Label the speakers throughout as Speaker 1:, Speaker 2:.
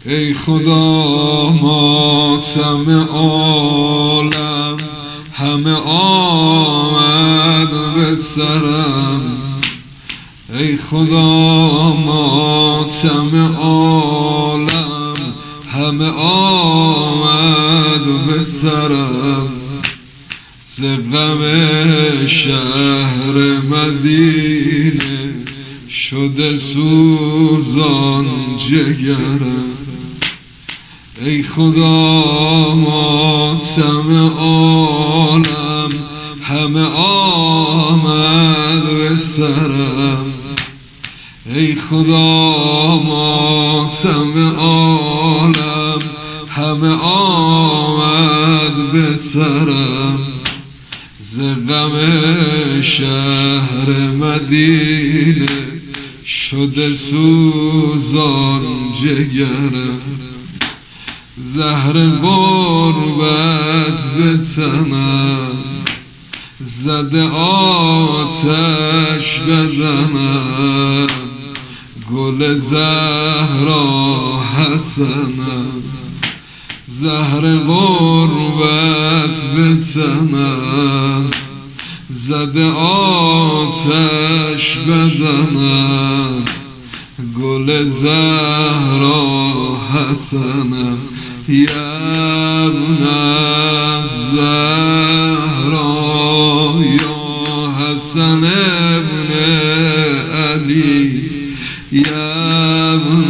Speaker 1: ای خدا ماتم عالم همه آمد به سرم. ای خدا ماتم عالم همه آمد به سرم. ز غم شهر مدینه شده سوزان جگرم. ای خدا ماتم عالم همه آمد به سرم. ای خدا ماتم عالم همه آمد به سرم. ز غم شهر مدینه شده سوزان جگرم. زهر غربت به تنم زده آتش بدنم. گل زهرا حسنم زهر غربت به تنم زده آتش بدنم. گل زهرا حسنم یا ابن الزهرا یا حسن ابن علی یا ابن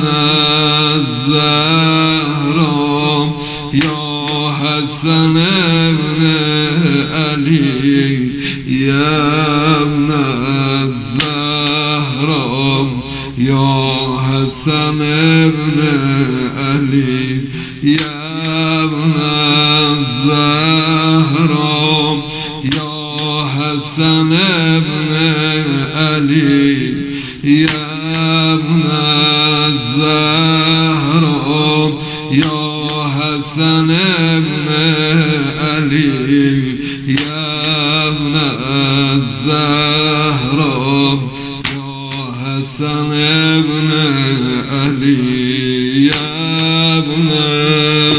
Speaker 1: الزهرا یا حسن ابن علی یا ابن الزهرا یا حسن ابن علی یا ابن الزهرا یا حسن ابن علی یا ابن الزهرا یا حسن ابن علی یا ابن الزهرا حسن ابن علی یا ابن